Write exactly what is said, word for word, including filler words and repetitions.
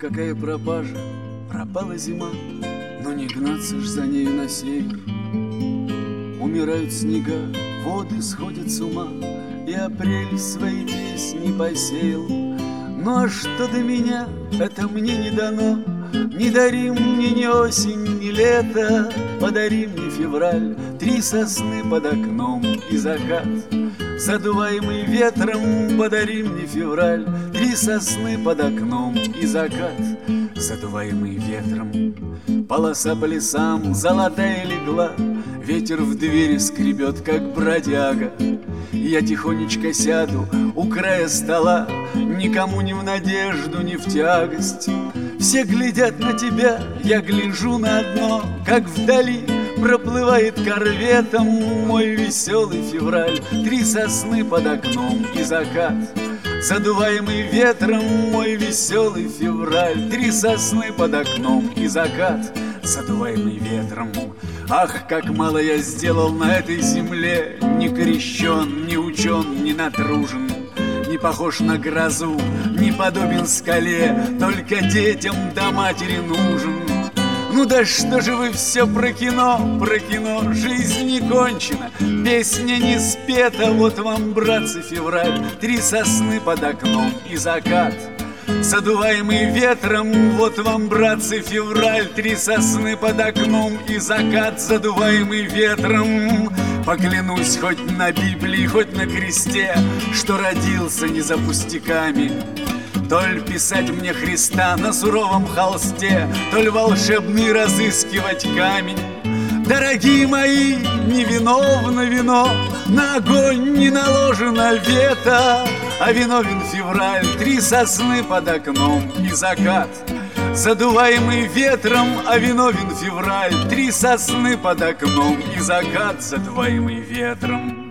какая пропажа, пропала зима, но не гнаться ж за нею на север. Умирают снега, воды сходят с ума, и апрель свои песни посеял. Ну а что до меня, это мне не дано. Не дари мне ни осень, ни лето, подари мне февраль, три сосны под окном и закат. Задуваемый ветром, подари мне февраль, три сосны под окном и закат. Задуваемый ветром, полоса по лесам золотая легла, ветер в двери скребет, как бродяга. Я тихонечко сяду у края стола, никому не в надежду, не в тягость. Все глядят на тебя, я гляжу на одно, как вдали проплывает корветом мой веселый февраль. Три сосны под окном и закат, задуваемый ветром мой веселый февраль. Три сосны под окном и закат, задуваемый ветром. Ах, как мало я сделал на этой земле, не крещен, не учен, не натружен, не похож на грозу, не подобен скале, только детям до матери нужен. Ну да что же вы все про кино, про кино, жизнь не кончена, песня не спета, вот вам, братцы, февраль, три сосны под окном и закат, задуваемый ветром, вот вам, братцы, февраль, три сосны под окном и закат, задуваемый ветром. Поклянусь хоть на Библии, хоть на кресте, что родился не за пустяками. Толь писать мне Христа на суровом холсте, толь волшебный разыскивать камень. Дорогие мои, невиновно вино, на огонь не наложено вето, а виновен февраль, три сосны под окном и закат, задуваемый ветром, а виновен февраль, три сосны под окном и закат, задуваемый ветром.